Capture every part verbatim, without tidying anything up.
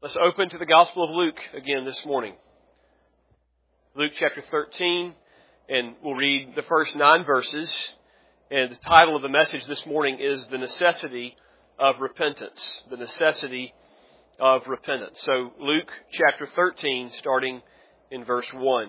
Let's open to the Gospel of Luke again this morning. Luke chapter thirteen, and we'll read the first nine verses. And the title of the message this morning is The Necessity of Repentance. The Necessity of Repentance. So Luke chapter thirteen, starting in verse one.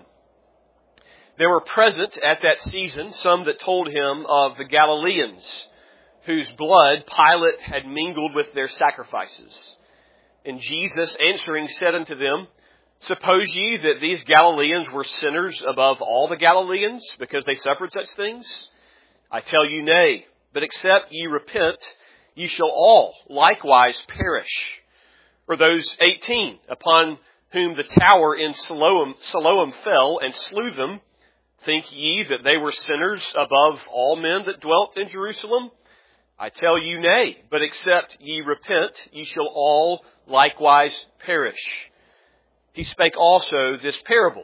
There were present at that season some that told him of the Galileans, whose blood Pilate had mingled with their sacrifices. And Jesus answering said unto them, Suppose ye that these Galileans were sinners above all the Galileans, because they suffered such things? I tell you nay, but except ye repent, ye shall all likewise perish. Or those eighteen, upon whom the tower in Siloam, Siloam fell and slew them, think ye that they were sinners above all men that dwelt in Jerusalem? I tell you nay, but except ye repent, ye shall all likewise perish. He spake also this parable.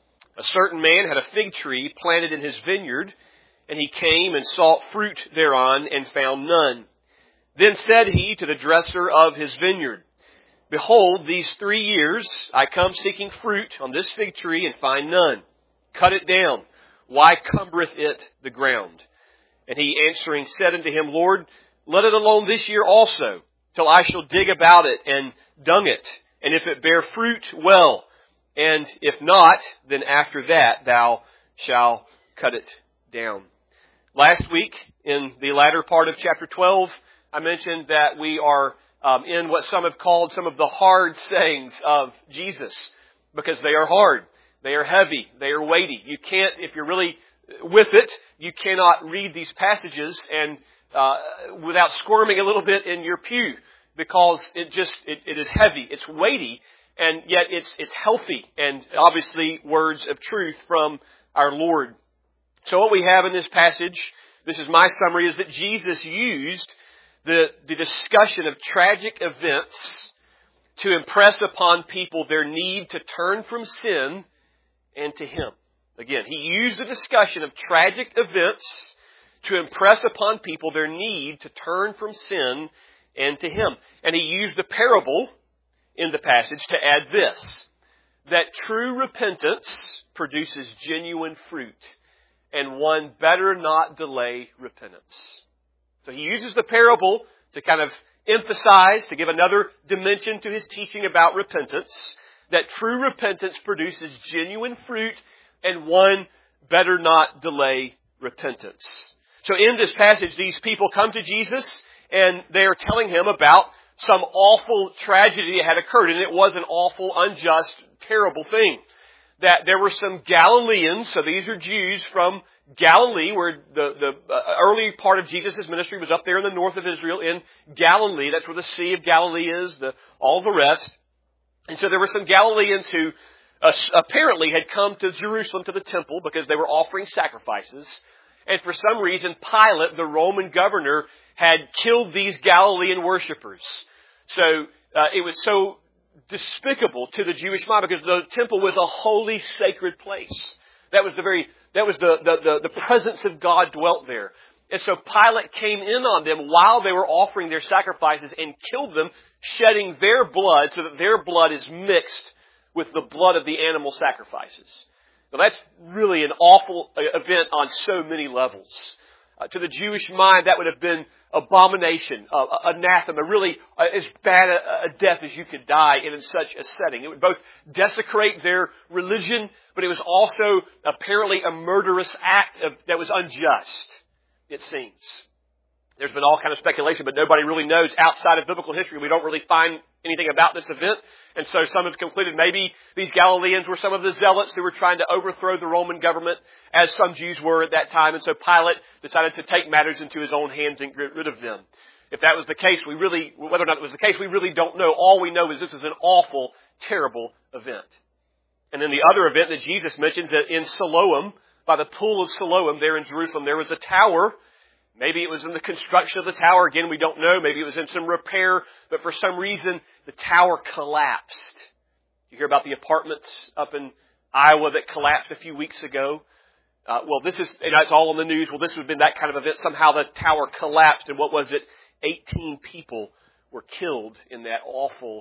A certain man had a fig tree planted in his vineyard, and he came and sought fruit thereon, and found none. Then said he to the dresser of his vineyard, Behold, these three years I come seeking fruit on this fig tree, and find none. Cut it down. Why cumbereth it the ground? And he answering said unto him, Lord, let it alone this year also, till I shall dig about it and dung it. And if it bear fruit, well. And if not, then after that thou shalt cut it down. Last week, in the latter part of chapter twelve, I mentioned that we are um, in what some have called some of the hard sayings of Jesus, because they are hard. They are heavy. They are weighty. You can't, if you're really with it, you cannot read these passages and uh, without squirming a little bit in your pew, because it just it, it is heavy, it's weighty, and yet it's it's healthy, and obviously words of truth from our Lord. So what we have in this passage, this is my summary, is that Jesus used the the discussion of tragic events to impress upon people their need to turn from sin and to Him. Again, He used the discussion of tragic events to impress upon people their need to turn from sin and to Him. And He used the parable in the passage to add this, that true repentance produces genuine fruit, and one better not delay repentance. So He uses the parable to kind of emphasize, to give another dimension to His teaching about repentance, that true repentance produces genuine fruit, and one better not delay repentance. So in this passage, these people come to Jesus, and they are telling Him about some awful tragedy that had occurred. And it was an awful, unjust, terrible thing. That there were some Galileans, so these are Jews from Galilee, where the, the uh, early part of Jesus' ministry was up there in the north of Israel, in Galilee. That's where the Sea of Galilee is, the, all the rest. And so there were some Galileans who uh, apparently had come to Jerusalem, to the temple, because they were offering sacrifices. And for some reason, Pilate, the Roman governor, had killed these Galilean worshipers. So uh, it was so despicable to the Jewish mind, because the temple was a holy, sacred place. That was the very, that was the, the, the, the presence of God dwelt there. And so Pilate came in on them while they were offering their sacrifices and killed them, shedding their blood so that their blood is mixed with the blood of the animal sacrifices. Now that's really an awful event on so many levels. Uh, to the Jewish mind, that would have been abomination, uh, anathema, really uh, as bad a, a death as you could die in, in such a setting. It would both desecrate their religion, but it was also apparently a murderous act of, that was unjust, it seems. There's been all kind of speculation, but nobody really knows outside of biblical history. We don't really find anything about this event. And so some have concluded maybe these Galileans were some of the zealots who were trying to overthrow the Roman government, as some Jews were at that time. And so Pilate decided to take matters into his own hands and get rid of them. If that was the case, we really, whether or not it was the case, we really don't know. All we know is this is an awful, terrible event. And then the other event that Jesus mentions, that in Siloam, by the pool of Siloam there in Jerusalem, there was a tower. Maybe it was in the construction of the tower. Again, we don't know. Maybe it was in some repair. But for some reason, the tower collapsed. You hear about the apartments up in Iowa that collapsed a few weeks ago. Uh, well, this is, you know, it's all on the news. Well, this would have been that kind of event. Somehow the tower collapsed. And what was it? eighteen people were killed in that awful,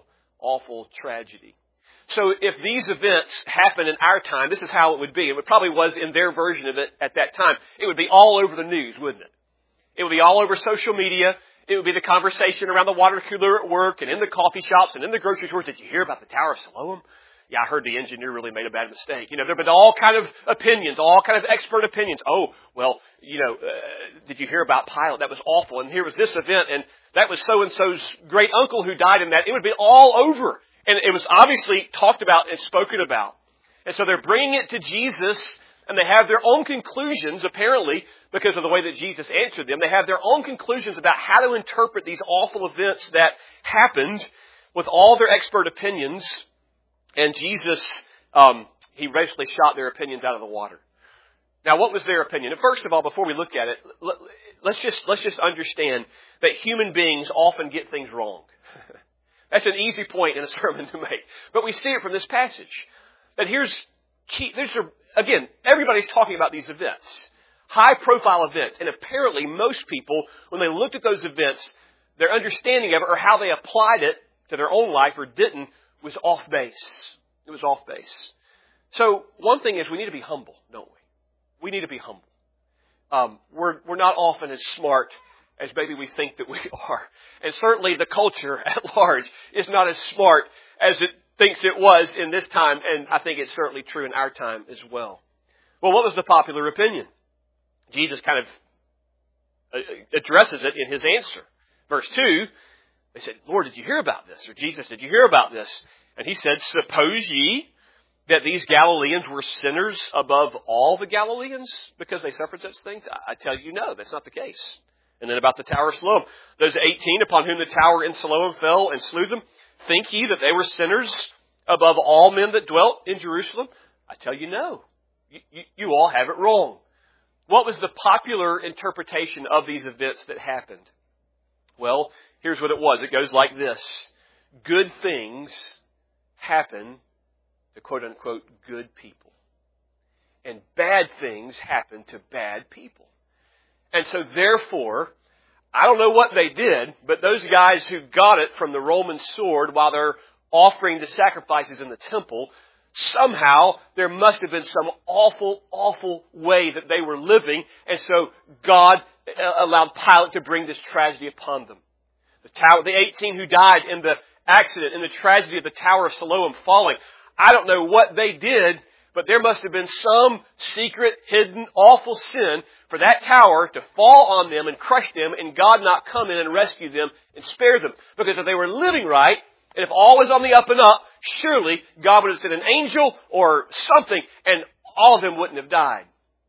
awful tragedy. So if these events happen in our time, this is how it would be. It probably was in their version of it at that time. It would be all over the news, wouldn't it? It would be all over social media. It would be the conversation around the water cooler at work and in the coffee shops and in the grocery stores. Did you hear about the Tower of Siloam? Yeah, I heard the engineer really made a bad mistake. You know, there have been all kind of opinions, all kind of expert opinions. Oh, well, you know, uh, did you hear about Pilate? That was awful. And here was this event, and that was so-and-so's great uncle who died in that. It would be all over. And it was obviously talked about and spoken about. And so they're bringing it to Jesus, and they have their own conclusions, apparently, because of the way that Jesus answered them. They have their own conclusions about how to interpret these awful events that happened with all their expert opinions. And Jesus, um, he basically shot their opinions out of the water. Now, what was their opinion? And first of all, before we look at it, let's just, let's just understand that human beings often get things wrong. That's an easy point in a sermon to make. But we see it from this passage. That here's key, there's a, again, everybody's talking about these events. High profile events. And apparently most people, when they looked at those events, their understanding of it or how they applied it to their own life or didn't was off base. It was off base. So one thing is we need to be humble, don't we? We need to be humble. Um, we're, we're not often as smart as maybe we think that we are. And certainly the culture at large is not as smart as it thinks it was in this time, and I think it's certainly true in our time as well. Well, what was the popular opinion? Jesus kind of addresses it in his answer. Verse two, they said, Lord, did you hear about this? Or Jesus, did you hear about this? And he said, suppose ye that these Galileans were sinners above all the Galileans because they suffered such things? I tell you, no, that's not the case. And then about the Tower of Siloam. Those eighteen upon whom the tower in Siloam fell and slew them, think ye that they were sinners above all men that dwelt in Jerusalem? I tell you, no. You, you, you all have it wrong. What was the popular interpretation of these events that happened? Well, here's what it was. It goes like this. Good things happen to quote-unquote good people. And bad things happen to bad people. And so therefore, I don't know what they did, but those guys who got it from the Roman sword while they're offering the sacrifices in the temple, somehow there must have been some awful, awful way that they were living. And so God allowed Pilate to bring this tragedy upon them. The tower, the eighteen who died in the accident, in the tragedy of the Tower of Siloam falling. I don't know what they did, but there must have been some secret, hidden, awful sin for that tower to fall on them and crush them and God not come in and rescue them and spare them. Because if they were living right, and if all was on the up and up, surely God would have sent an angel or something and all of them wouldn't have died.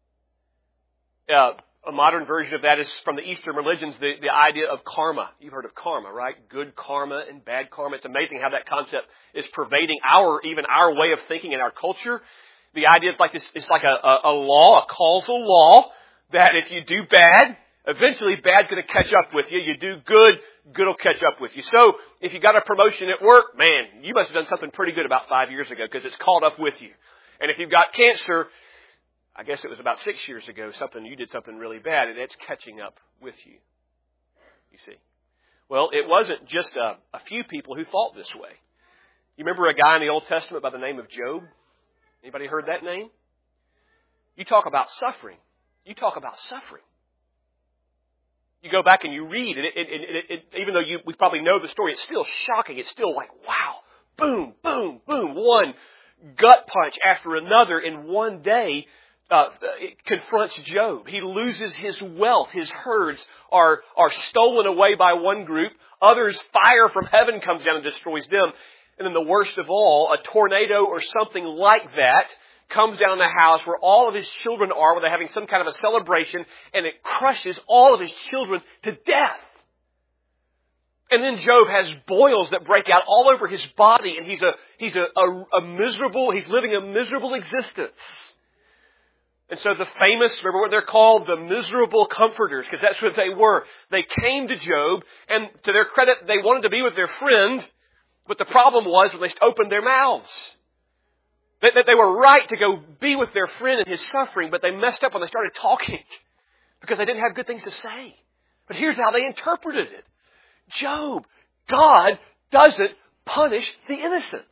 Uh, a modern version of that is from the Eastern religions, the, the idea of karma. You've heard of karma, right? Good karma and bad karma. It's amazing how that concept is pervading our, even our way of thinking in our culture. The idea is like this, it's like a, a, a law, a causal law, that if you do bad, eventually bad's going to catch up with you. You do good, good will catch up with you. So if you got a promotion at work, man, you must have done something pretty good about five years ago because it's caught up with you. And if you've got cancer, I guess it was about six years ago, something you did something really bad, and it's catching up with you. You see. Well, it wasn't just a, a few people who thought this way. You remember a guy in the Old Testament by the name of Job? Anybody heard that name? You talk about suffering. You talk about suffering. You go back and you read, and it, it, it, it, even though you, we probably know the story, it's still shocking. It's still like, wow, boom, boom, boom, one gut punch after another in one day. Uh, it confronts Job. He loses his wealth. His herds are, are stolen away by one group. Others, fire from heaven comes down and destroys them. And then the worst of all, a tornado or something like that comes down the house where all of his children are, where they're having some kind of a celebration, and it crushes all of his children to death. And then Job has boils that break out all over his body, and he's a, he's a, a, a miserable, he's living a miserable existence. And so the famous, remember what they're called? The miserable comforters, because that's what they were. They came to Job, and to their credit, they wanted to be with their friend, but the problem was when they opened their mouths. That they, they were right to go be with their friend in his suffering, but they messed up when they started talking because they didn't have good things to say. But here's how they interpreted it. Job, God doesn't punish the innocent.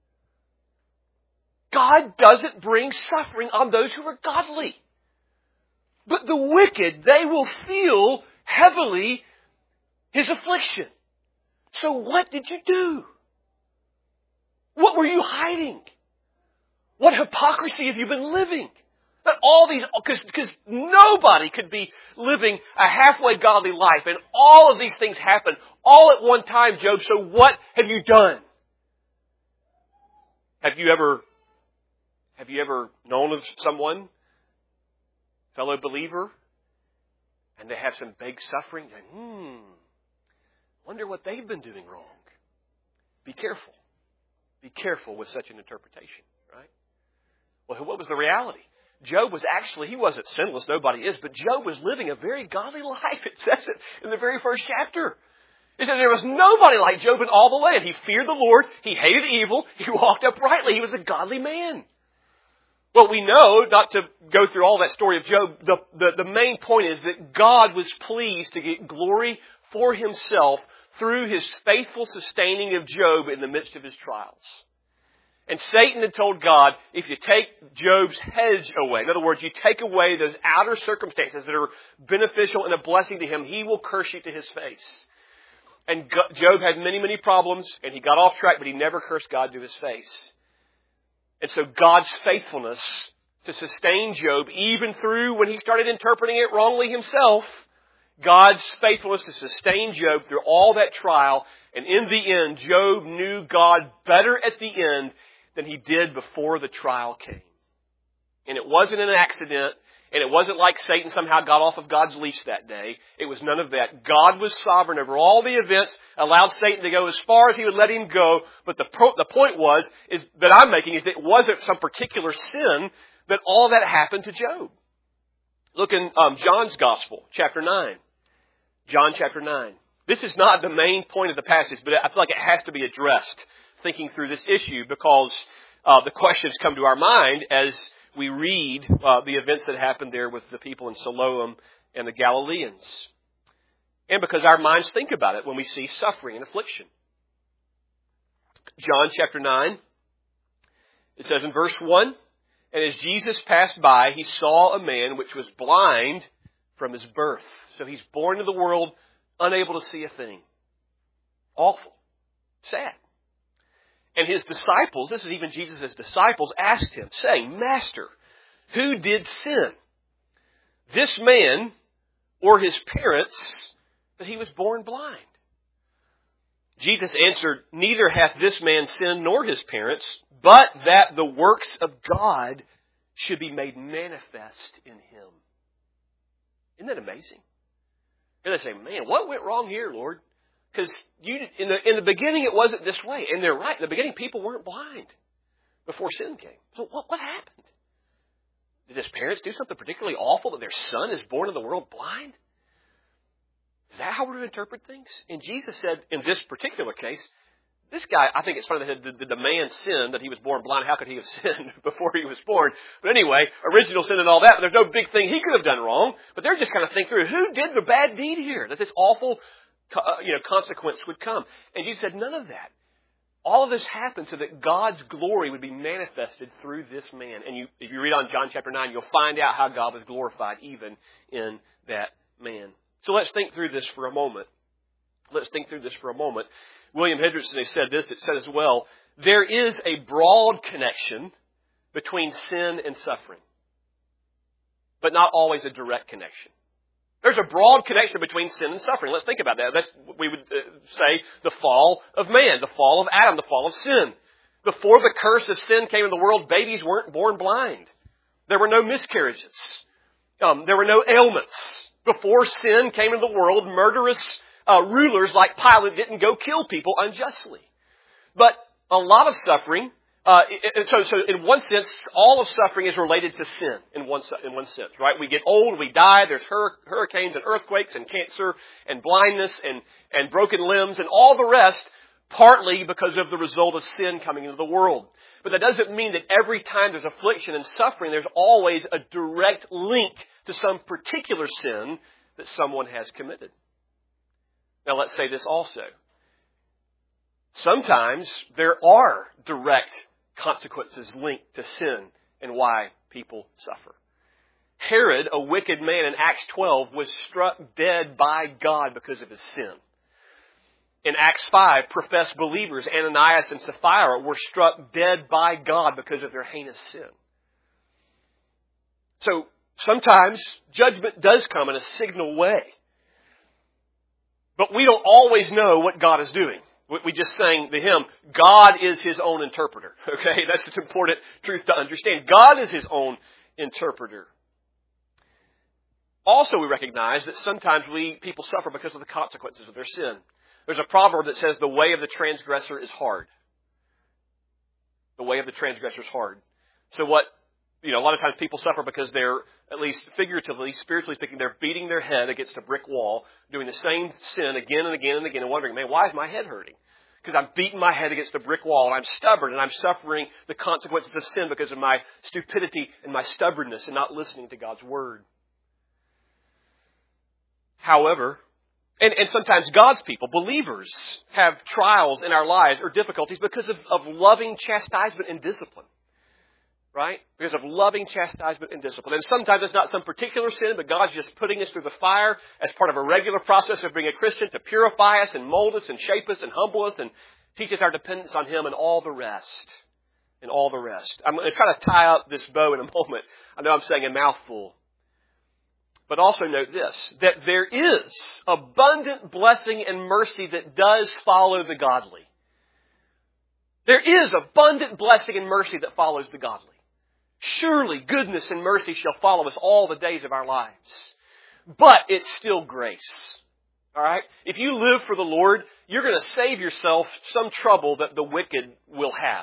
God doesn't bring suffering on those who are godly. But the wicked, they will feel heavily His affliction. So what did you do? What were you hiding? What hypocrisy have you been living? That all these, because because nobody could be living a halfway godly life, and all of these things happen all at one time, Job. So what have you done? Have you ever, have you ever known of someone, fellow believer, and they have some big suffering? And, hmm, wonder what they've been doing wrong. Be careful. Be careful with such an interpretation, right? Well, what was the reality? Job was actually, he wasn't sinless, nobody is, but Job was living a very godly life. It says it in the very first chapter. It said there was nobody like Job in all the land. He feared the Lord, he hated evil, he walked uprightly, he was a godly man. Well, we know, not to go through all that story of Job, the, the, the main point is that God was pleased to get glory for Himself through His faithful sustaining of Job in the midst of his trials. And Satan had told God, if you take Job's hedge away, in other words, you take away those outer circumstances that are beneficial and a blessing to him, he will curse you to his face. And Job had many, many problems, and he got off track, but he never cursed God to his face. And so God's faithfulness to sustain Job, even through when he started interpreting it wrongly himself, God's faithfulness to sustain Job through all that trial, and in the end, Job knew God better at the end than he did before the trial came. And it wasn't an accident, and it wasn't like Satan somehow got off of God's leash that day. It was none of that. God was sovereign over all the events, allowed Satan to go as far as he would let him go, but the pro- the point was, is that I'm making, is that it wasn't some particular sin that all that happened to Job. Look in um, John's Gospel, chapter nine. John chapter nine. This is not the main point of the passage, but I feel like it has to be addressed thinking through this issue because uh, the questions come to our mind as we read uh, the events that happened there with the people in Siloam and the Galileans. And because our minds think about it when we see suffering and affliction. John chapter nine, it says in verse one, and as Jesus passed by, he saw a man which was blind from his birth. So he's born into the world unable to see a thing. Awful. Sad. And his disciples, this is even Jesus' disciples, asked him, saying, Master, who did sin? This man or his parents, that he was born blind? Jesus answered, Neither hath this man sinned nor his parents, but that the works of God should be made manifest in him. Isn't that amazing? And they say, man, what went wrong here, Lord? Because you in the in the beginning it wasn't this way. And they're right. In the beginning, people weren't blind before sin came. So what, what happened? Did his parents do something particularly awful that their son is born in the world blind? Is that how we're to interpret things? And Jesus said, in this particular case, this guy, I think it's funny that did the man sin that he was born blind? How could he have sinned before he was born? But anyway, original sin and all that, there's no big thing he could have done wrong. But they're just kind of thinking through, who did the bad deed here? That this awful uh, you know, consequence would come. And Jesus said, none of that. All of this happened so that God's glory would be manifested through this man. And you, if you read on John chapter nine, you'll find out how God was glorified even in that man. So let's think through this for a moment. Let's think through this for a moment. William Hendrickson has said this, it said as well, there is a broad connection between sin and suffering, but not always a direct connection. There's a broad connection between sin and suffering. Let's think about that. That's, we would say, the fall of man, the fall of Adam, the fall of sin. Before the curse of sin came in the world, babies weren't born blind. There were no miscarriages. Um, there were no ailments. Before sin came into the world, murderous uh, rulers like Pilate didn't go kill people unjustly. But a lot of suffering, uh, so, so in one sense, all of suffering is related to sin in one, in one sense, right? We get old, we die, there's hur- hurricanes and earthquakes and cancer and blindness and, and broken limbs and all the rest, partly because of the result of sin coming into the world. But that doesn't mean that every time there's affliction and suffering, there's always a direct link to some particular sin that someone has committed. Now let's say this also. Sometimes there are direct consequences linked to sin and why people suffer. Herod, a wicked man in Acts twelve, was struck dead by God because of his sin. In Acts five, professed believers, Ananias and Sapphira, were struck dead by God because of their heinous sin. So sometimes judgment does come in a signal way. But we don't always know what God is doing. We just sang the hymn, God is His own interpreter. Okay, that's an important truth to understand. God is His own interpreter. Also, we recognize that sometimes we people suffer because of the consequences of their sin. There's a proverb that says the way of the transgressor is hard. The way of the transgressor is hard. So what, you know, a lot of times people suffer because they're, at least figuratively, spiritually speaking, they're beating their head against a brick wall, doing the same sin again and again and again, and wondering, man, why is my head hurting? Because I'm beating my head against a brick wall, and I'm stubborn, and I'm suffering the consequences of sin because of my stupidity and my stubbornness and not listening to God's Word. However, and, and sometimes God's people, believers, have trials in our lives or difficulties because of, of loving chastisement and discipline. Right? Because of loving chastisement and discipline. And sometimes it's not some particular sin, but God's just putting us through the fire as part of a regular process of being a Christian to purify us and mold us and shape us and humble us and teach us our dependence on Him and all the rest. And all the rest. I'm going to try to tie up this bow in a moment. I know I'm saying a mouthful. But also note this, that there is abundant blessing and mercy that does follow the godly. There is abundant blessing and mercy that follows the godly. Surely goodness and mercy shall follow us all the days of our lives. But it's still grace. All right? If you live for the Lord, you're going to save yourself some trouble that the wicked will have.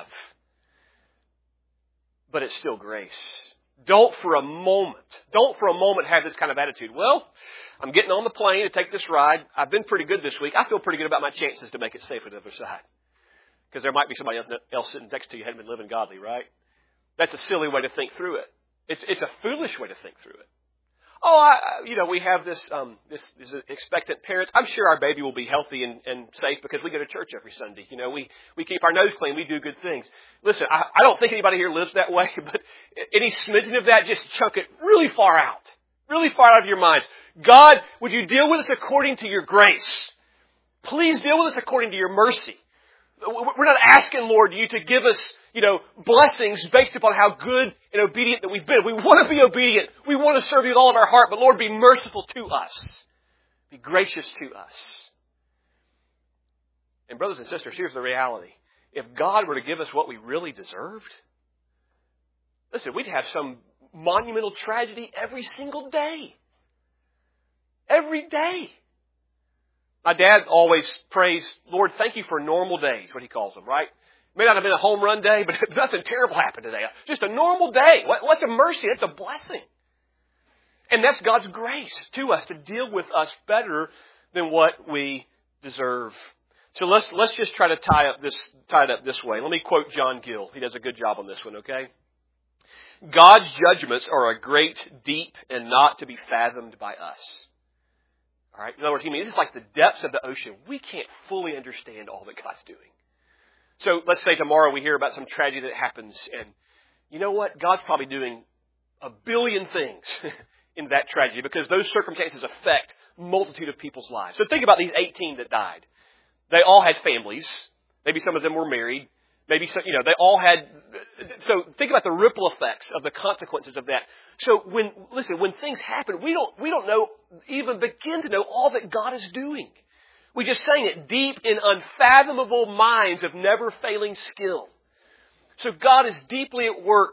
But it's still grace. Don't for a moment, don't for a moment have this kind of attitude. Well, I'm getting on the plane to take this ride. I've been pretty good this week. I feel pretty good about my chances to make it safe to the other side. Because there might be somebody else sitting next to you who hadn't been living godly, right? That's a silly way to think through it. It's it's a foolish way to think through it. Oh, I, you know, we have this um this, this expectant parents. I'm sure our baby will be healthy and, and safe because we go to church every Sunday. You know, we, we keep our nose clean. We do good things. Listen, I, I don't think anybody here lives that way, but any smidgen of that, just chunk it really far out. Really far out of your minds. God, would you deal with us according to your grace? Please deal with us according to your mercy. We're not asking, Lord, you to give us, you know, blessings based upon how good and obedient that we've been. We want to be obedient. We want to serve you with all of our heart. But Lord, be merciful to us. Be gracious to us. And brothers and sisters, here's the reality. If God were to give us what we really deserved, listen, we'd have some monumental tragedy every single day. Every day. My dad always prays, Lord, thank you for normal days, what he calls them, right? It may not have been a home run day, but nothing terrible happened today. Just a normal day. What's a mercy? That's a blessing. And that's God's grace to us to deal with us better than what we deserve. So let's let's just try to tie up this tie it up this way. Let me quote John Gill. He does a good job on this one, okay? God's judgments are a great, deep, and not to be fathomed by us. All right. In other words, he means it's like the depths of the ocean. We can't fully understand all that God's doing. So let's say tomorrow we hear about some tragedy that happens, and you know what? God's probably doing a billion things in that tragedy because those circumstances affect a multitude of people's lives. So think about these eighteen that died. They all had families. Maybe some of them were married. Maybe some, you know, they all had. So think about the ripple effects of the consequences of that. So when, listen, when things happen, we don't, we don't know, even begin to know all that God is doing. We just sang it, deep in unfathomable minds of never failing skill. So God is deeply at work,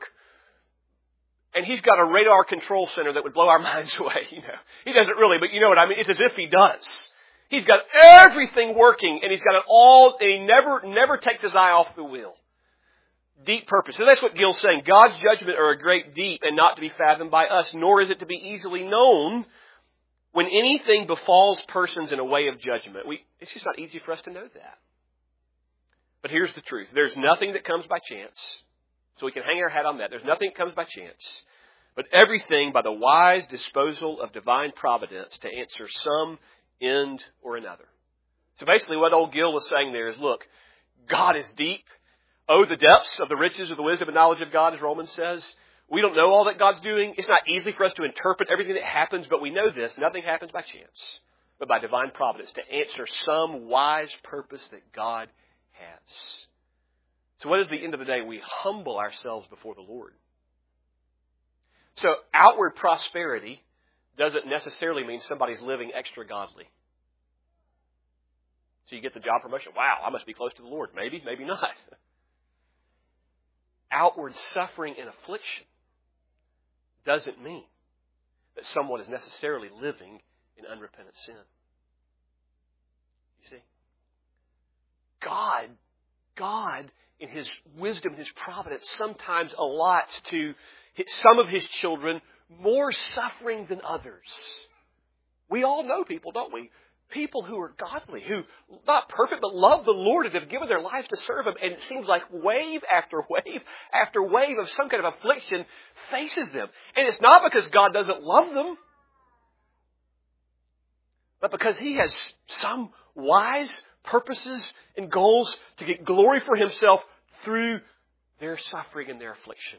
and He's got a radar control center that would blow our minds away. You know, He doesn't really, but you know what I mean. It's as if He does. He's got everything working, and He's got it all, and He never, never takes His eye off the wheel. Deep purpose. So that's what Gill's saying. God's judgment are a great deep and not to be fathomed by us, nor is it to be easily known. When anything befalls persons in a way of judgment, we, it's just not easy for us to know that. But here's the truth. There's nothing that comes by chance. So we can hang our hat on that. There's nothing that comes by chance. But everything by the wise disposal of divine providence to answer some end or another. So basically what old Gill was saying there is, look, God is deep. Oh, the depths of the riches of the wisdom and knowledge of God, as Romans says. We don't know all that God's doing. It's not easy for us to interpret everything that happens, but we know this. Nothing happens by chance, but by divine providence to answer some wise purpose that God has. So what is the end of the day? We humble ourselves before the Lord. So outward prosperity doesn't necessarily mean somebody's living extra godly. So you get the job promotion. Wow, I must be close to the Lord. Maybe, maybe not. Outward suffering and affliction doesn't mean that someone is necessarily living in unrepentant sin. You see? God, God, in His wisdom, His providence, sometimes allots to some of His children more suffering than others. We all know people, don't we? People who are godly, who, not perfect, but love the Lord and have given their lives to serve Him. And it seems like wave after wave after wave of some kind of affliction faces them. And it's not because God doesn't love them, but because He has some wise purposes and goals to get glory for Himself through their suffering and their affliction.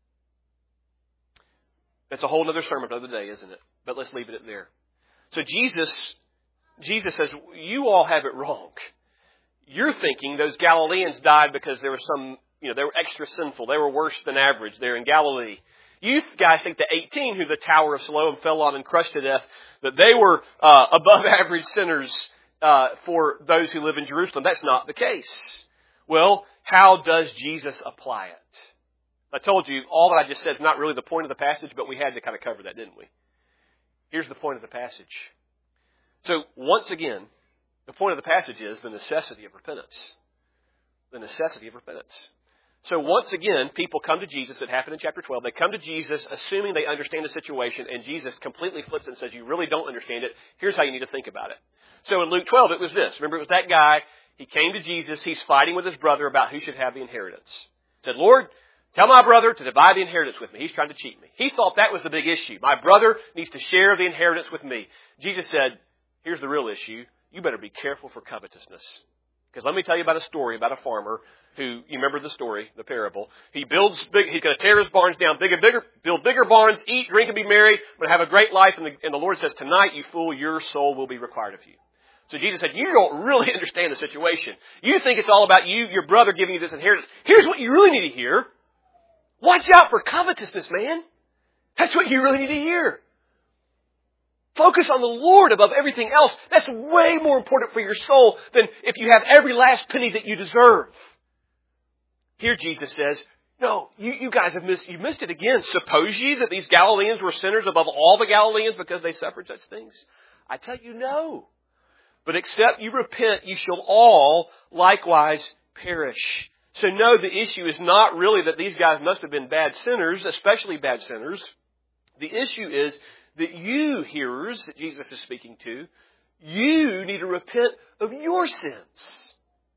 That's a whole other sermon for the day, isn't it? But let's leave it at there. So Jesus... Jesus says, you all have it wrong. You're thinking those Galileans died because there was some, you know, they were extra sinful. They were worse than average. They're in Galilee. You guys think the eighteen who the Tower of Siloam fell on and crushed to death, that they were uh, above average sinners uh, for those who live in Jerusalem. That's not the case. Well, how does Jesus apply it? I told you all that I just said is not really the point of the passage, but we had to kind of cover that, didn't we? Here's the point of the passage. So, once again, the point of the passage is the necessity of repentance. The necessity of repentance. So, once again, people come to Jesus. It happened in chapter twelve. They come to Jesus assuming they understand the situation, and Jesus completely flips it and says, you really don't understand it. Here's how you need to think about it. So, in Luke twelve, it was this. Remember, it was that guy. He came to Jesus. He's fighting with his brother about who should have the inheritance. He said, Lord, tell my brother to divide the inheritance with me. He's trying to cheat me. He thought that was the big issue. My brother needs to share the inheritance with me. Jesus said, here's the real issue. You better be careful for covetousness. Because let me tell you about a story about a farmer who, you remember the story, the parable. He builds big, he's going to tear his barns down bigger, bigger, build bigger barns, eat, drink, and be merry. I'm going to have a great life. And the, and the Lord says, tonight, you fool, your soul will be required of you. So Jesus said, you don't really understand the situation. You think it's all about you, your brother giving you this inheritance. Here's what you really need to hear. Watch out for covetousness, man. That's what you really need to hear. Focus on the Lord above everything else. That's way more important for your soul than if you have every last penny that you deserve. Here Jesus says, no, you, you guys have missed, you missed it again. Suppose ye that these Galileans were sinners above all the Galileans because they suffered such things? I tell you, no. But except you repent, you shall all likewise perish. So no, the issue is not really that these guys must have been bad sinners, especially bad sinners. The issue is that you, hearers that Jesus is speaking to, you need to repent of your sins.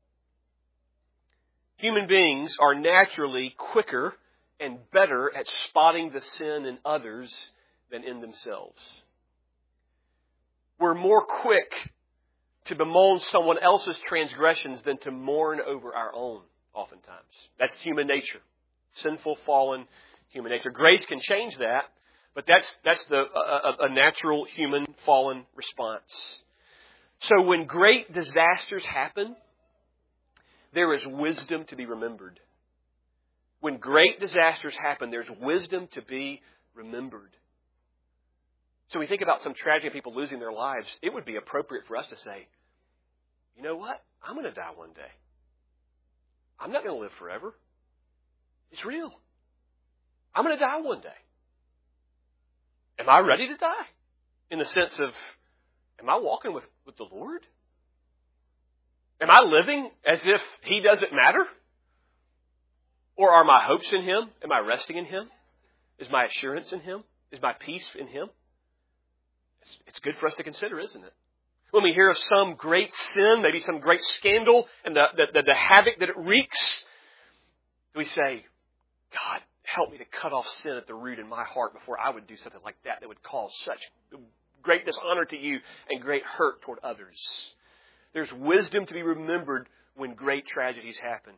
Human beings are naturally quicker and better at spotting the sin in others than in themselves. We're more quick to bemoan someone else's transgressions than to mourn over our own, oftentimes. That's human nature. Sinful, fallen human nature. Grace can change that. But that's that's the a, a natural human fallen response. So when great disasters happen, there is wisdom to be remembered. When great disasters happen, there's wisdom to be remembered. So we think about some tragedy of people losing their lives. It would be appropriate for us to say, you know what? I'm going to die one day. I'm not going to live forever. It's real. I'm going to die one day. Am I ready to die? In the sense of, am I walking with, with the Lord? Am I living as if He doesn't matter? Or are my hopes in Him? Am I resting in Him? Is my assurance in Him? Is my peace in Him? It's, it's good for us to consider, isn't it? When we hear of some great sin, maybe some great scandal, and the, the, the, the havoc that it wreaks, we say, God, help me to cut off sin at the root in my heart before I would do something like that that would cause such great dishonor to you and great hurt toward others. There's wisdom to be remembered when great tragedies happen.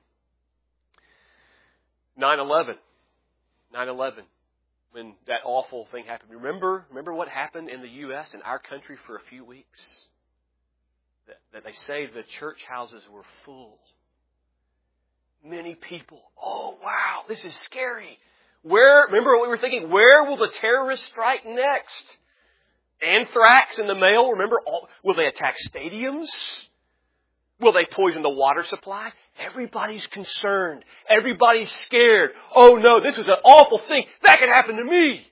nine eleven. nine eleven. When that awful thing happened. Remember, remember what happened in the U S, in our country, for a few weeks? That, that they say the church houses were full. Many people. Oh, wow, this is scary. Where, remember what we were thinking? Where will the terrorists strike next? Anthrax in the mail. Remember, all, will they attack stadiums? Will they poison the water supply? Everybody's concerned. Everybody's scared. Oh no, this was an awful thing. That could happen to me.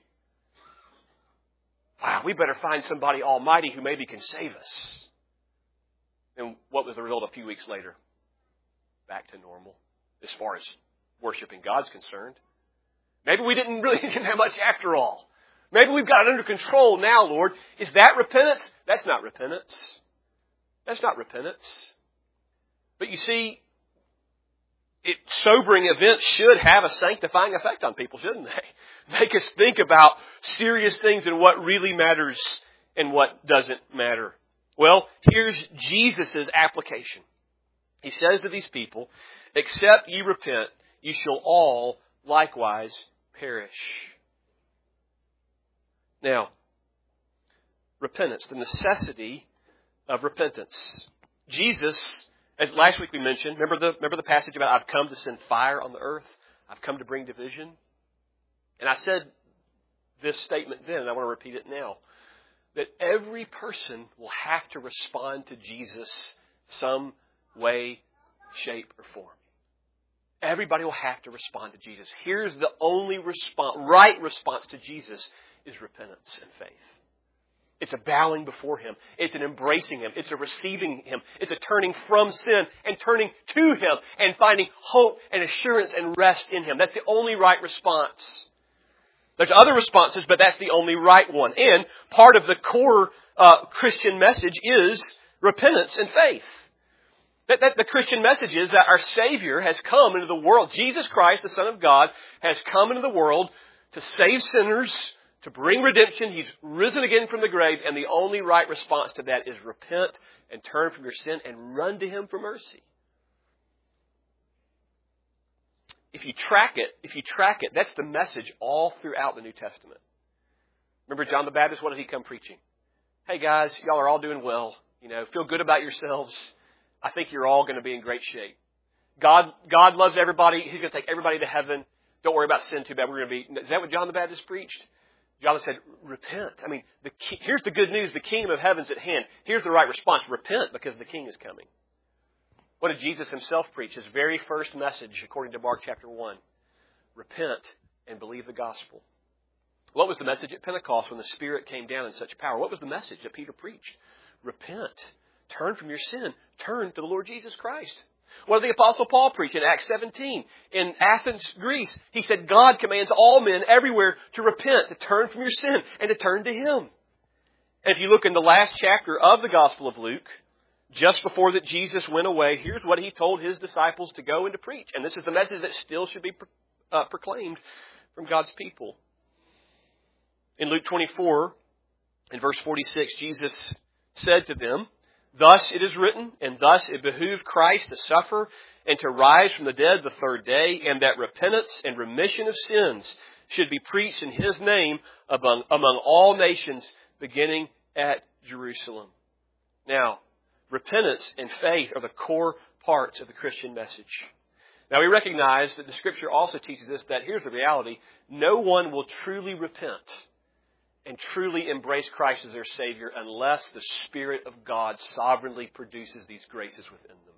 Wow, we better find somebody almighty who maybe can save us. And what was the result a few weeks later? Back to normal, as far as worshiping God's concerned. Maybe we didn't really didn't have much after all. Maybe we've got it under control now, Lord. Is that repentance? That's not repentance. That's not repentance. But you see, it, sobering events should have a sanctifying effect on people, shouldn't they? Make us think about serious things and what really matters and what doesn't matter. Well, here's Jesus' application. He says to these people, except ye repent, ye shall all likewise perish. Now, repentance, the necessity of repentance. Jesus, as last week we mentioned, remember the, remember the passage about I've come to send fire on the earth? I've come to bring division? And I said this statement then, and I want to repeat it now, that every person will have to respond to Jesus some way, shape, or form. Everybody will have to respond to Jesus. Here's the only response, right response to Jesus is repentance and faith. It's a bowing before Him. It's an embracing Him. It's a receiving Him. It's a turning from sin and turning to Him and finding hope and assurance and rest in Him. That's the only right response. There's other responses, but that's the only right one. And part of the core uh, Christian message is repentance and faith. That, that the Christian message is that our Savior has come into the world. Jesus Christ, the Son of God, has come into the world to save sinners, to bring redemption. He's risen again from the grave, and the only right response to that is repent and turn from your sin and run to Him for mercy. If you track it, if you track it, that's the message all throughout the New Testament. Remember John the Baptist, what did he come preaching? Hey guys, y'all are all doing well. You know, feel good about yourselves. I think you're all going to be in great shape. God, God loves everybody. He's going to take everybody to heaven. Don't worry about sin too bad. We're going to be, is that what John the Baptist preached? John said, repent. I mean, the, here's the good news. The kingdom of heaven's at hand. Here's the right response. Repent because the king is coming. What did Jesus Himself preach? His very first message, according to Mark chapter one. Repent and believe the gospel. What was the message at Pentecost when the Spirit came down in such power? What was the message that Peter preached? Repent. Turn from your sin. Turn to the Lord Jesus Christ. What did the Apostle Paul preach in Acts seventeen? In Athens, Greece, he said, God commands all men everywhere to repent, to turn from your sin, and to turn to Him. And if you look in the last chapter of the Gospel of Luke, just before that Jesus went away, here's what He told His disciples to go and to preach. And this is the message that still should be uh, proclaimed from God's people. In Luke twenty-four, in verse forty-six, Jesus said to them, thus it is written, and thus it behooved Christ to suffer and to rise from the dead the third day, and that repentance and remission of sins should be preached in His name among, among all nations, beginning at Jerusalem. Now, repentance and faith are the core parts of the Christian message. Now, we recognize that the Scripture also teaches us that, here's the reality, no one will truly repent and truly embrace Christ as their Savior unless the Spirit of God sovereignly produces these graces within them.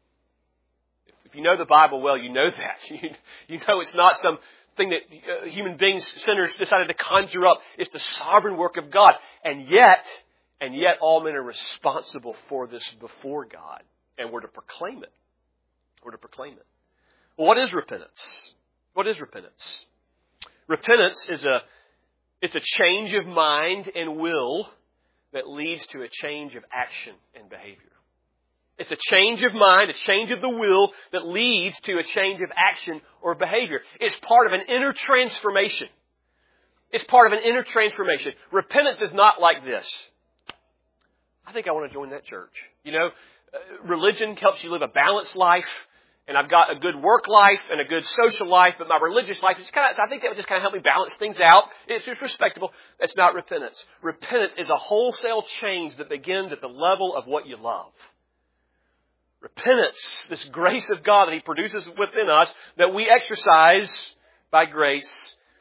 If you know the Bible well, you know that. You, you know it's not something that uh, human beings, sinners, decided to conjure up. It's the sovereign work of God. And yet, and yet all men are responsible for this before God. And we're to proclaim it. We're to proclaim it. Well, what is repentance? What is repentance? Repentance is a It's a change of mind and will that leads to a change of action and behavior. It's a change of mind, a change of the will that leads to a change of action or behavior. It's part of an inner transformation. It's part of an inner transformation. Repentance is not like this. I think I want to join that church. You know, religion helps you live a balanced life, and I've got a good work life and a good social life, but my religious life is kind of, I think that would just kind of help me balance things out. It's just respectable. That's not repentance. Repentance is a wholesale change that begins at the level of what you love. Repentance, this grace of God that He produces within us, that we exercise by grace.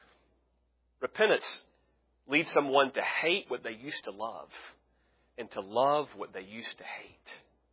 Repentance leads someone to hate what they used to love and to love what they used to hate.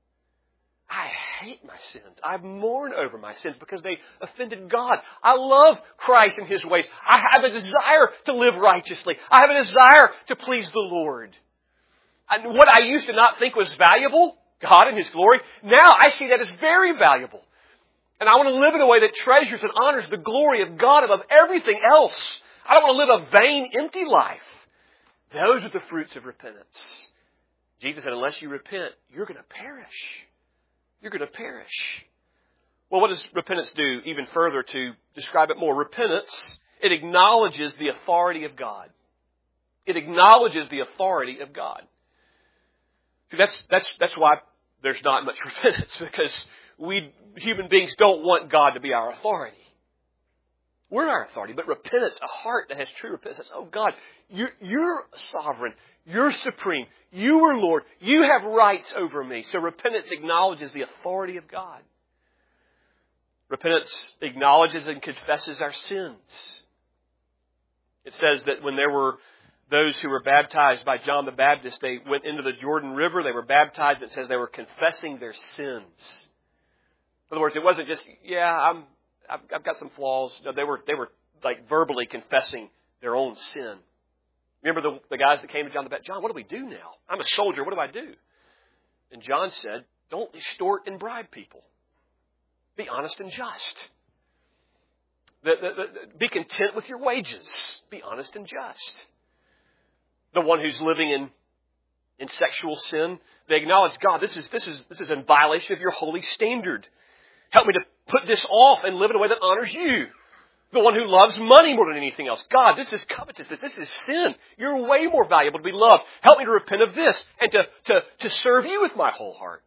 I hate my sins. I mourn over my sins because they offended God. I love Christ and His ways. I have a desire to live righteously. I have a desire to please the Lord. And what I used to not think was valuable, God and His glory, now I see that as very valuable. And I want to live in a way that treasures and honors the glory of God above everything else. I don't want to live a vain, empty life. Those are the fruits of repentance. Jesus said, unless you repent, you're going to perish. You're going to perish. Well, what does repentance do even further to describe it more? Repentance, it acknowledges the authority of God. It acknowledges the authority of God. See, that's, that's, that's why there's not much repentance, because we human beings don't want God to be our authority. We're our authority, but repentance, a heart that has true repentance, says, oh God, you're, you're sovereign. You're supreme. You are Lord. You have rights over me. So repentance acknowledges the authority of God. Repentance acknowledges and confesses our sins. It says that when there were those who were baptized by John the Baptist, they went into the Jordan River, they were baptized. It says they were confessing their sins. In other words, it wasn't just, yeah, I'm, I've, I've got some flaws. No, they were, they were like verbally confessing their own sin. Remember the, the guys that came to John the Baptist? John, what do we do now? I'm a soldier. What do I do? And John said, don't extort and bribe people. Be honest and just. The, the, the, be content with your wages. Be honest and just. The one who's living in, in sexual sin, they acknowledge, God, this is, this is, this is in violation of your holy standard. Help me to put this off and live in a way that honors you. The one who loves money more than anything else. God, this is covetousness. This is sin. You're way more valuable to be loved. Help me to repent of this and to, to, to serve you with my whole heart.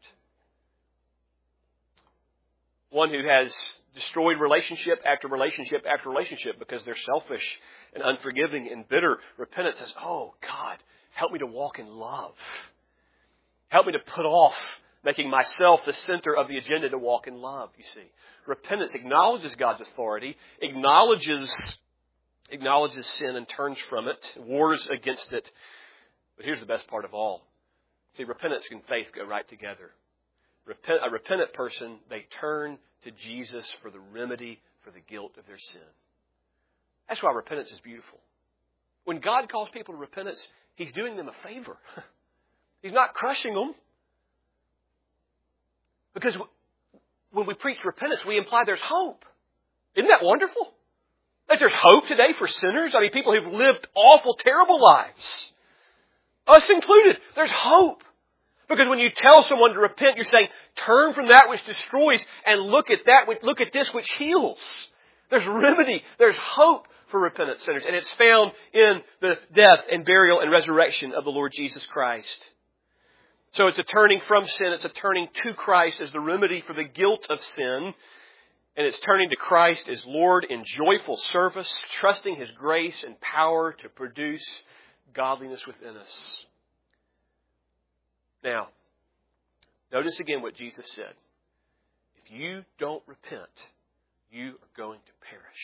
One who has destroyed relationship after relationship after relationship because they're selfish and unforgiving and bitter. Repentance says, oh God, help me to walk in love. Help me to put off making myself the center of the agenda to walk in love, you see. Repentance acknowledges God's authority, acknowledges, acknowledges sin and turns from it, wars against it. But here's the best part of all. See, repentance and faith go right together. Repent, a repentant person, they turn to Jesus for the remedy for the guilt of their sin. That's why repentance is beautiful. When God calls people to repentance, He's doing them a favor. He's not crushing them. Because when we preach repentance, we imply there's hope. Isn't that wonderful? That there's hope today for sinners. I mean, people who've lived awful, terrible lives. Us included. There's hope. Because when you tell someone to repent, you're saying, turn from that which destroys and look at that, which, look at this which heals. There's remedy. There's hope for repentant sinners. And it's found in the death and burial and resurrection of the Lord Jesus Christ. So it's a turning from sin. It's a turning to Christ as the remedy for the guilt of sin. And it's turning to Christ as Lord in joyful service, trusting His grace and power to produce godliness within us. Now, notice again what Jesus said. If you don't repent, you are going to perish.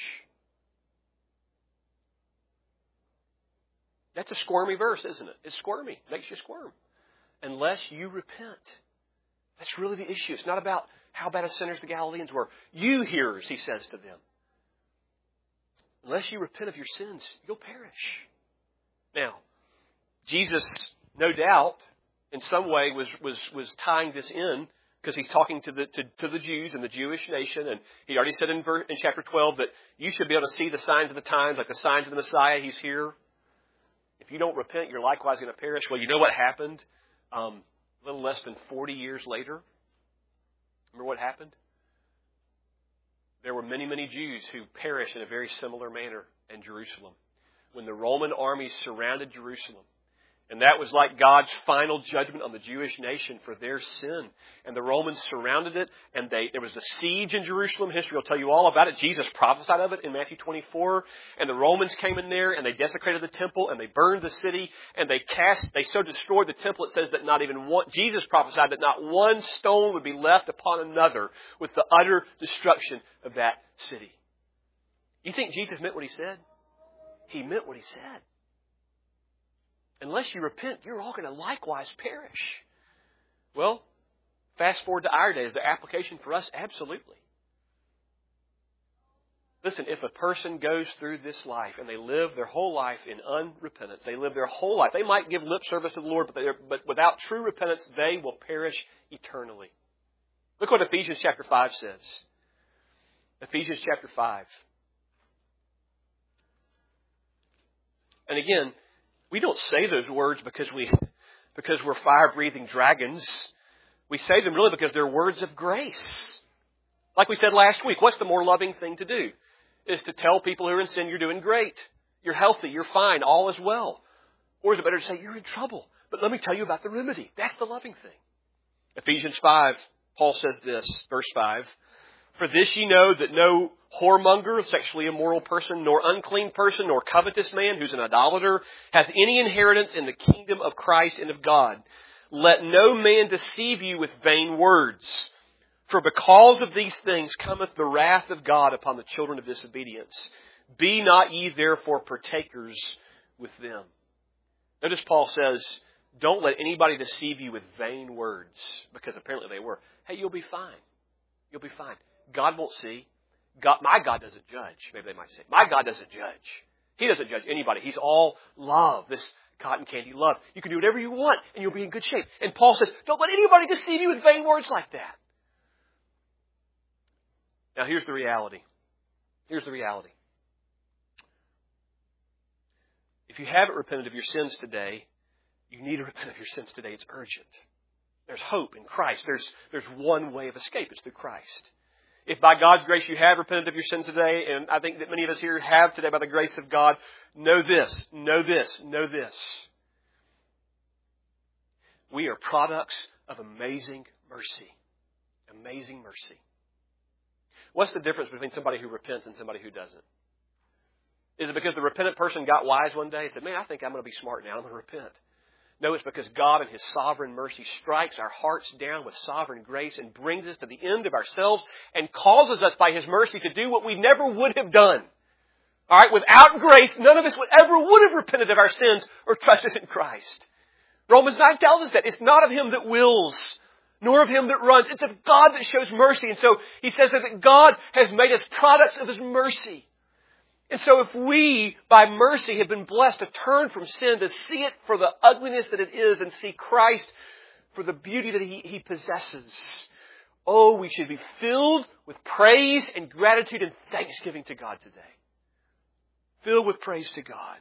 That's a squirmy verse, isn't it? It's squirmy. It makes you squirm. Unless you repent. That's really the issue. It's not about how bad of sinners the Galileans were. You hearers, He says to them. Unless you repent of your sins, you'll perish. Now, Jesus, no doubt, in some way was, was, was tying this in because He's talking to the, to, to the Jews and the Jewish nation. And He already said in, ver, in chapter twelve that you should be able to see the signs of the times, like the signs of the Messiah. He's here. If you don't repent, you're likewise going to perish. Well, you know what happened? Um, a little less than forty years later. Remember what happened? There were many, many Jews who perished in a very similar manner in Jerusalem. When the Roman armies surrounded Jerusalem And that was like God's final judgment on the Jewish nation for their sin. And the Romans surrounded it, and they there was a siege in Jerusalem. History will tell you all about it. Jesus prophesied of it in Matthew twenty-four. And the Romans came in there, and they desecrated the temple, and they burned the city, and they cast, they so destroyed the temple, it says that not even one, Jesus prophesied that not one stone would be left upon another with the utter destruction of that city. You think Jesus meant what He said? He meant what He said. Unless you repent, you're all going to likewise perish. Well, fast forward to our days, the application for us, absolutely. Listen, if a person goes through this life and they live their whole life in unrepentance, they live their whole life, they might give lip service to the Lord, but, but without true repentance, they will perish eternally. Look what Ephesians chapter five says. Ephesians chapter five. And again, we don't say those words because we because we're fire-breathing dragons. We say them really because they're words of grace. Like we said last week, what's the more loving thing to do? Is to tell people who are in sin, you're doing great. You're healthy. You're fine. All is well. Or is it better to say, you're in trouble, but let me tell you about the remedy? That's the loving thing. Ephesians five, Paul says this, verse five. For this ye know that no whoremonger, sexually immoral person, nor unclean person, nor covetous man who's an idolater, hath any inheritance in the kingdom of Christ and of God. Let no man deceive you with vain words. For because of these things cometh the wrath of God upon the children of disobedience. Be not ye therefore partakers with them. Notice Paul says, don't let anybody deceive you with vain words. Because apparently they were. Hey, you'll be fine. You'll be fine. God won't see. God, my God doesn't judge. Maybe they might say, my God doesn't judge. He doesn't judge anybody. He's all love, this cotton candy love. You can do whatever you want and you'll be in good shape. And Paul says, don't let anybody deceive you with vain words like that. Now here's the reality. Here's the reality. If you haven't repented of your sins today, you need to repent of your sins today. It's urgent. There's hope in Christ. There's, there's one way of escape. It's through Christ. If by God's grace you have repented of your sins today, and I think that many of us here have today by the grace of God, know this, know this, know this. We are products of amazing mercy. Amazing mercy. What's the difference between somebody who repents and somebody who doesn't? Is it because the repentant person got wise one day and said, man, I think I'm going to be smart now. I'm going to repent. No, it's because God in His sovereign mercy strikes our hearts down with sovereign grace and brings us to the end of ourselves and causes us by His mercy to do what we never would have done. All right, without grace, none of us would ever would have repented of our sins or trusted in Christ. Romans nine tells us that it's not of him that wills, nor of him that runs. It's of God that shows mercy. And so he says that God has made us products of His mercy. And so if we, by mercy, have been blessed to turn from sin, to see it for the ugliness that it is and see Christ for the beauty that He, he possesses, oh, we should be filled with praise and gratitude and thanksgiving to God today. Filled with praise to God.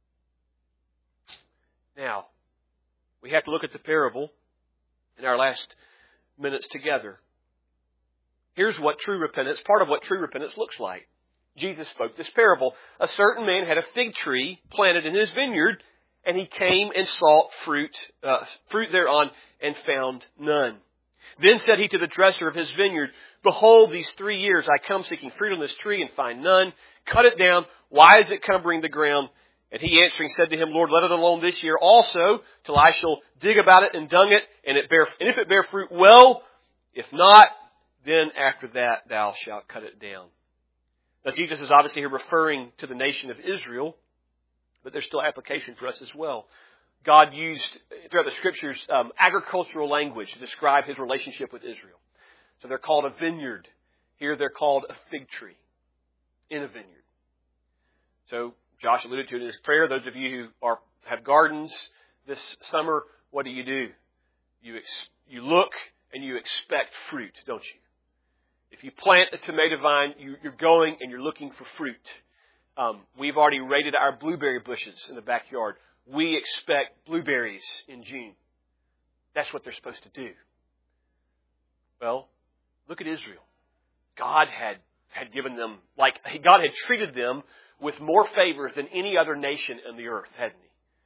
Now, we have to look at the parable in our last minutes together. Here's what true repentance, part of what true repentance looks like. Jesus spoke this parable. A certain man had a fig tree planted in his vineyard, and he came and sought fruit, uh, fruit thereon, and found none. Then said he to the dresser of his vineyard, behold, these three years I come seeking fruit on this tree and find none. Cut it down. Why is it cumbering the ground? And he answering said to him, Lord, let it alone this year also, till I shall dig about it and dung it, and it bear, and if it bear fruit, well. If not, then after that thou shalt cut it down. Now, Jesus is obviously here referring to the nation of Israel, but there's still application for us as well. God used, throughout the Scriptures, um, agricultural language to describe His relationship with Israel. So they're called a vineyard. Here they're called a fig tree in a vineyard. So Josh alluded to it in his prayer. Those of you who are have gardens this summer, what do you do? You ex- you look and you expect fruit, don't you? If you plant a tomato vine, you, you're going and you're looking for fruit. Um, we've already raided our blueberry bushes in the backyard. We expect blueberries in June. That's what they're supposed to do. Well, look at Israel. God had, had given them, like God had treated them with more favor than any other nation on the earth, hadn't He?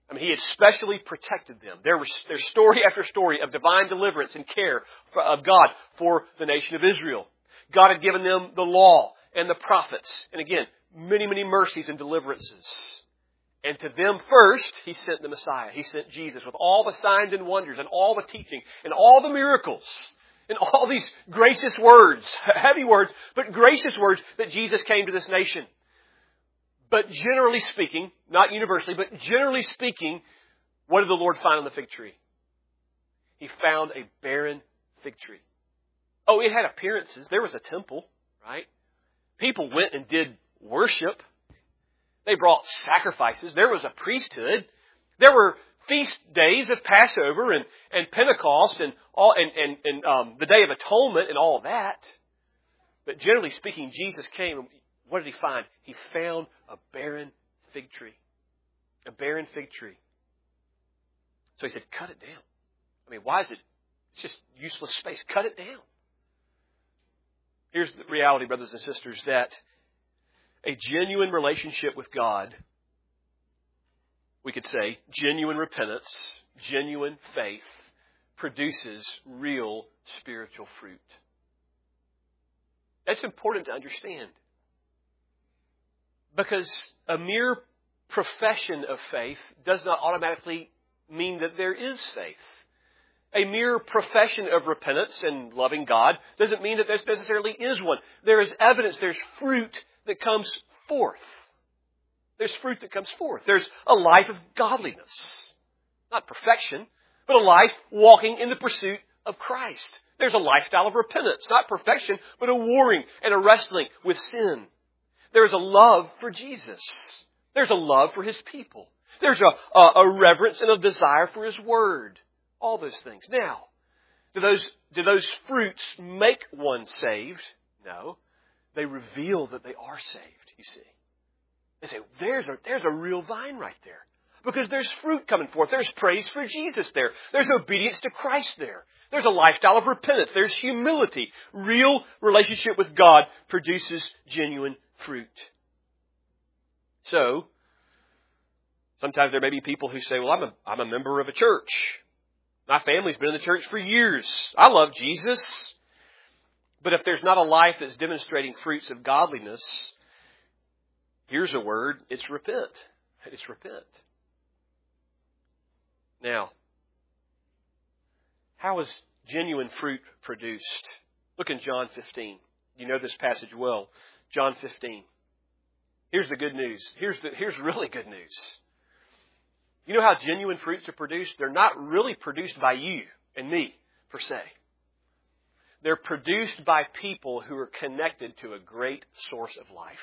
I mean, He had specially protected them. There was there's story after story of divine deliverance and care of God for the nation of Israel. God had given them the law and the prophets. And again, many, many mercies and deliverances. And to them first, He sent the Messiah. He sent Jesus with all the signs and wonders and all the teaching and all the miracles and all these gracious words, heavy words, but gracious words that Jesus came to this nation. But generally speaking, not universally, but generally speaking, what did the Lord find on the fig tree? He found a barren fig tree. Oh, it had appearances. There was a temple, right? People went and did worship. They brought sacrifices. There was a priesthood. There were feast days of Passover and, and Pentecost and all and, and, and um, the Day of Atonement and all of that. But generally speaking, Jesus came and what did He find? He found a barren fig tree. A barren fig tree. So He said, cut it down. I mean, why is it? It's just useless space. Cut it down. Here's the reality, brothers and sisters, that a genuine relationship with God, we could say genuine repentance, genuine faith, produces real spiritual fruit. That's important to understand. Because a mere profession of faith does not automatically mean that there is faith. A mere profession of repentance and loving God doesn't mean that there necessarily is one. There is evidence, there's fruit that comes forth. There's fruit that comes forth. There's a life of godliness. Not perfection, but a life walking in the pursuit of Christ. There's a lifestyle of repentance. Not perfection, but a warring and a wrestling with sin. There is a love for Jesus. There's a love for His people. There's a, a, a reverence and a desire for His Word. All those things. Now, do those, do those fruits make one saved? No. They reveal that they are saved, you see. They say, there's a, there's a real vine right there. Because there's fruit coming forth. There's praise for Jesus there. There's obedience to Christ there. There's a lifestyle of repentance. There's humility. Real relationship with God produces genuine fruit. So, sometimes there may be people who say, well, I'm a, I'm a member of a church. My family's been in the church for years. I love Jesus. But if there's not a life that's demonstrating fruits of godliness, here's a word, it's repent. It's repent. Now, how is genuine fruit produced? Look in John fifteen. You know this passage well. John fifteen. Here's the good news. Here's the, here's really good news. You know how genuine fruits are produced? They're not really produced by you and me, per se. They're produced by people who are connected to a great source of life.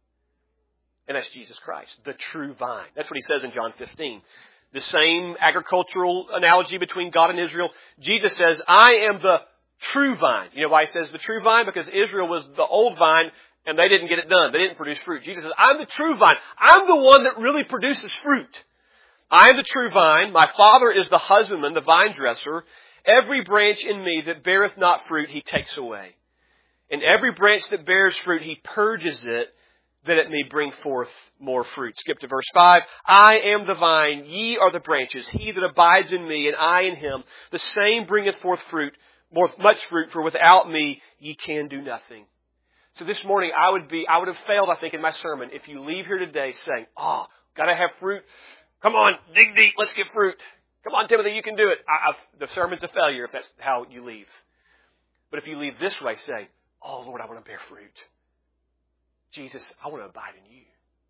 And that's Jesus Christ, the true vine. That's what He says in John fifteen. The same agricultural analogy between God and Israel. Jesus says, I am the true vine. You know why He says the true vine? Because Israel was the old vine and they didn't get it done. They didn't produce fruit. Jesus says, I'm the true vine. I'm the one that really produces fruit. I am the true vine. My Father is the husbandman, the vine dresser. Every branch in me that beareth not fruit, He takes away. And every branch that bears fruit, He purges it, that it may bring forth more fruit. Skip to verse five. I am the vine, ye are the branches. He that abides in me, and I in him, the same bringeth forth fruit, more much fruit, for without me ye can do nothing. So this morning, I would be, I would have failed, I think, in my sermon if you leave here today saying, oh, gotta have fruit. Come on, dig deep, let's get fruit. Come on, Timothy, you can do it. I, I've, the sermon's a failure if that's how you leave. But if you leave this way saying, oh, Lord, I want to bear fruit. Jesus, I want to abide in you.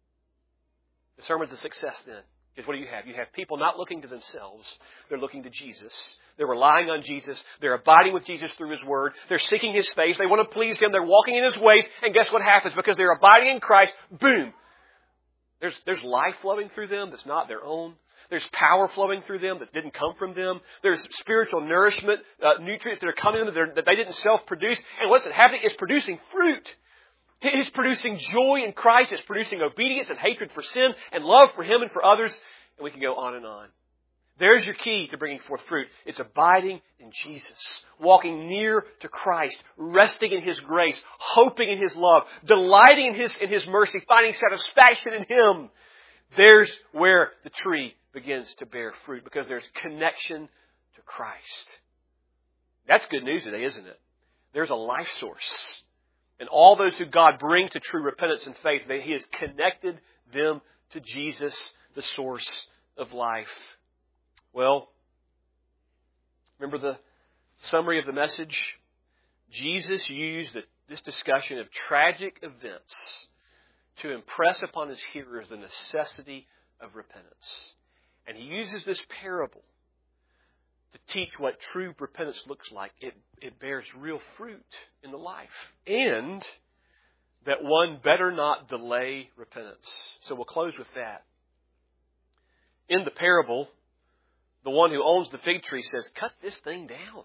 The sermon's a success then. Because what do you have? You have people not looking to themselves. They're looking to Jesus. They're relying on Jesus. They're abiding with Jesus through His Word. They're seeking His face. They want to please Him. They're walking in His ways. And guess what happens? Because they're abiding in Christ, boom. There's, there's life flowing through them that's not their own. There's power flowing through them that didn't come from them. There's spiritual nourishment, uh, nutrients that are coming to them that they didn't self-produce. And what's happening is producing fruit. It's producing joy in Christ. It's producing obedience and hatred for sin and love for Him and for others. And we can go on and on. There's your key to bringing forth fruit. It's abiding in Jesus. Walking near to Christ. Resting in His grace. Hoping in His love. Delighting in His, in His mercy. Finding satisfaction in Him. There's where the tree begins to bear fruit because there's connection to Christ. That's good news today, isn't it? There's a life source. And all those who God brings to true repentance and faith, He has connected them to Jesus, the source of life. Well, remember the summary of the message? Jesus used this discussion of tragic events to impress upon His hearers the necessity of repentance. And He uses this parable to teach what true repentance looks like. It, it bears real fruit in the life. And that one better not delay repentance. So we'll close with that. In the parable, the one who owns the fig tree says, cut this thing down.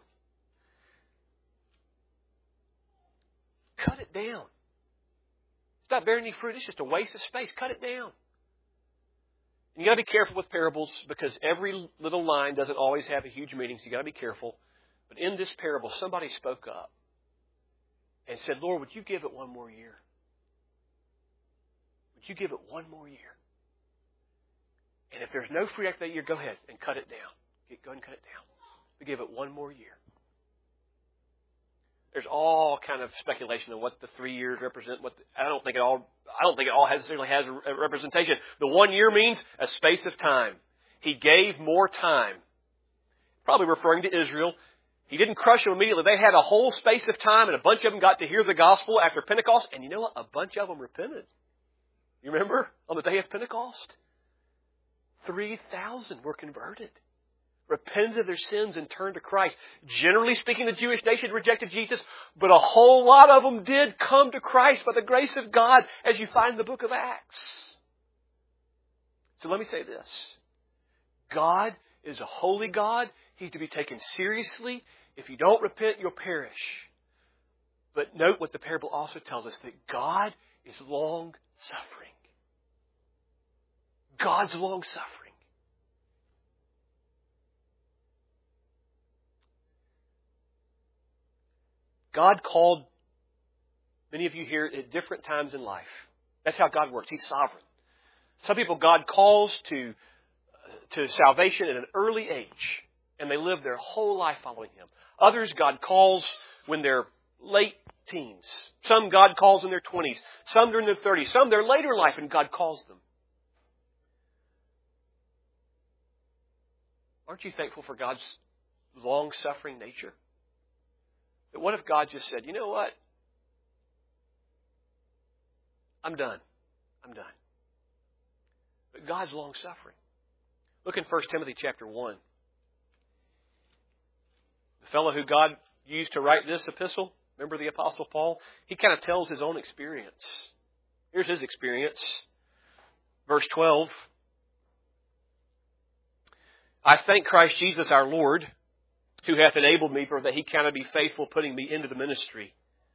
Cut it down. It's not bearing any fruit. It's just a waste of space. Cut it down. And you got to be careful with parables because every little line doesn't always have a huge meaning. So you got to be careful. But in this parable, somebody spoke up and said, Lord, would you give it one more year? Would you give it one more year? And if there's no fruit after that year, go ahead and cut it down. Go ahead and cut it down. We give it one more year. There's all kind of speculation on what the three years represent. What the, I don't think it all. I don't think it all necessarily has a representation. The one year means a space of time. He gave more time. Probably referring to Israel. He didn't crush them immediately. They had a whole space of time, and a bunch of them got to hear the gospel after Pentecost. And you know what? A bunch of them repented. You remember on the day of Pentecost, three thousand were converted. Repented of their sins and turned to Christ. Generally speaking, the Jewish nation rejected Jesus, but a whole lot of them did come to Christ by the grace of God, as you find in the book of Acts. So let me say this. God is a holy God. He's to be taken seriously. If you don't repent, you'll perish. But note what the parable also tells us, that God is long-suffering. God's long-suffering. God called many of you here at different times in life. That's how God works. He's sovereign. Some people God calls to, to salvation at an early age, and they live their whole life following Him. Others God calls when they're late teens. Some God calls in their twenties. Some during their thirties. Some their later life, and God calls them. Aren't you thankful for God's long-suffering nature? But what if God just said, you know what? I'm done. I'm done. But God's long-suffering. Look in First Timothy chapter one. The fellow who God used to write this epistle, remember the Apostle Paul? He kind of tells his own experience. Here's his experience. Verse twelve. I thank Christ Jesus our Lord, who hath enabled me for that He cannot be faithful, putting me into the ministry.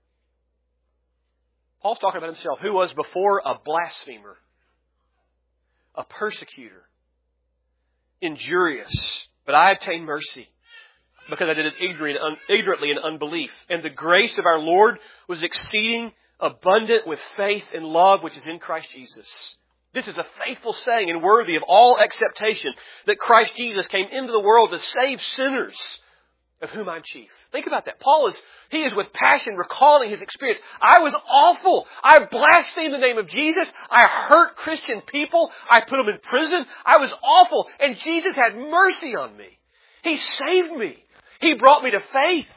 Paul's talking about himself, who was before a blasphemer, a persecutor, injurious, but I obtained mercy because I did it ignorantly in unbelief. And the grace of our Lord was exceeding abundant with faith and love which is in Christ Jesus. This is a faithful saying and worthy of all acceptation, that Christ Jesus came into the world to save sinners, of whom I'm chief. Think about that. Paul is, he is with passion recalling his experience. I was awful. I blasphemed the name of Jesus. I hurt Christian people. I put them in prison. I was awful. And Jesus had mercy on me. He saved me. He brought me to faith.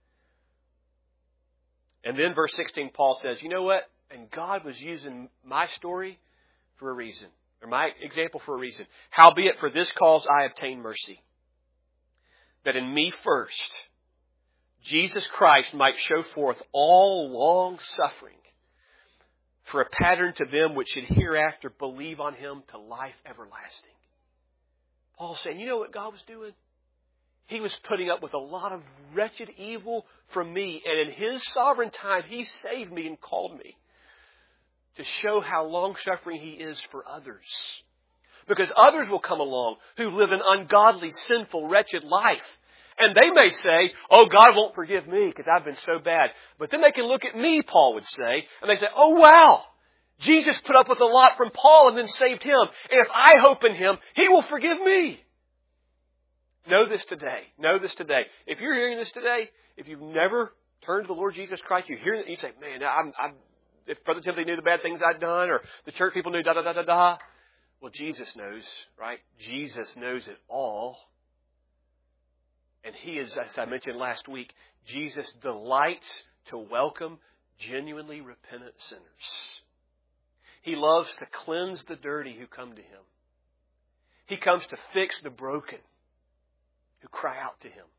And then verse sixteen, Paul says, you know what? And God was using my story for a reason, or my example for a reason. Howbeit for this cause I obtained mercy, that in me first Jesus Christ might show forth all long suffering for a pattern to them which should hereafter believe on Him to life everlasting. Paul's saying, you know what God was doing? He was putting up with a lot of wretched evil from me, and in His sovereign time He saved me and called me to show how long-suffering He is for others. Because others will come along who live an ungodly, sinful, wretched life. And they may say, oh, God won't forgive me because I've been so bad. But then they can look at me, Paul would say, and they say, oh, wow, Jesus put up with a lot from Paul and then saved him. And if I hope in Him, He will forgive me. Know this today. Know this today. If you're hearing this today, if you've never turned to the Lord Jesus Christ, you're hearing it, you say, man, I'm, I'm, if Brother Timothy knew the bad things I'd done, or the church people knew da da da da da. Well, Jesus knows, right? Jesus knows it all. And He is, as I mentioned last week, Jesus delights to welcome genuinely repentant sinners. He loves to cleanse the dirty who come to Him. He comes to fix the broken who cry out to Him.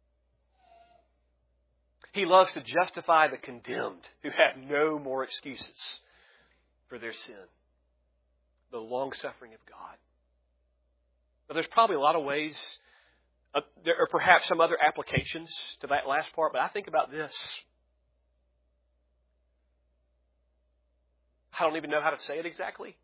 He loves to justify the condemned who have no more excuses for their sin. The long-suffering of God. Now, there's probably a lot of ways, uh, there are perhaps some other applications to that last part, but I think about this. I don't even know how to say it exactly.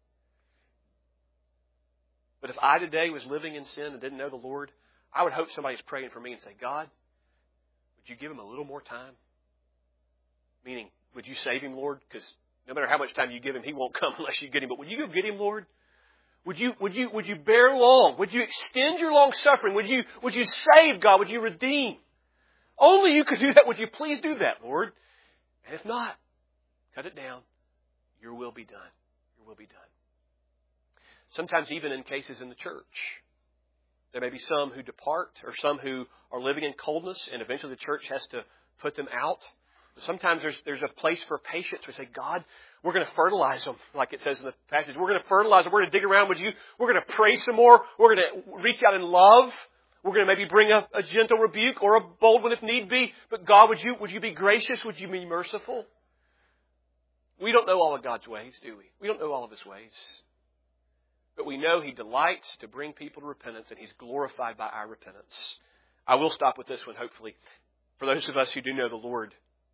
But if I today was living in sin and didn't know the Lord, I would hope somebody's praying for me and say, God, would you give him a little more time? Meaning, would you save him, Lord? Because no matter how much time you give him, he won't come unless you get him. But would you go get him, Lord? Would you, would you, would you bear long? Would you extend your long suffering? Would you, would you save, God? Would you redeem? Only you could do that. Would you please do that, Lord? And if not, cut it down. Your will be done. Your will be done. Sometimes even in cases in the church, there may be some who depart or some who are living in coldness, and eventually the church has to put them out. Sometimes there's there's a place for patience. We say, God, we're going to fertilize them, like it says in the passage. We're going to fertilize them. We're going to dig around with you. We're going to pray some more. We're going to reach out in love. We're going to maybe bring a, a gentle rebuke or a bold one if need be. But God, would you would you be gracious? Would you be merciful? We don't know all of God's ways, do we? We don't know all of His ways. But we know He delights to bring people to repentance, and He's glorified by our repentance. I will stop with this one, hopefully. For those of us who do know the Lord,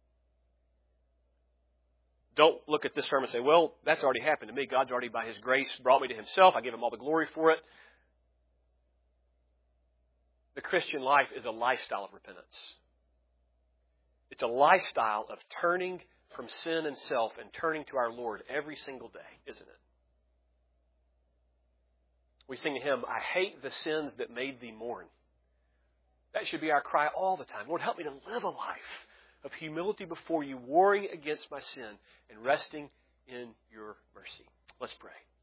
don't look at this term and say, well, that's already happened to me. God's already, by His grace, brought me to Himself. I give Him all the glory for it. The Christian life is a lifestyle of repentance. It's a lifestyle of turning from sin and self and turning to our Lord every single day, isn't it? We sing a hymn, I hate the sins that made thee mourn. That should be our cry all the time. Lord, help me to live a life of humility before you, warring against my sin and resting in your mercy. Let's pray.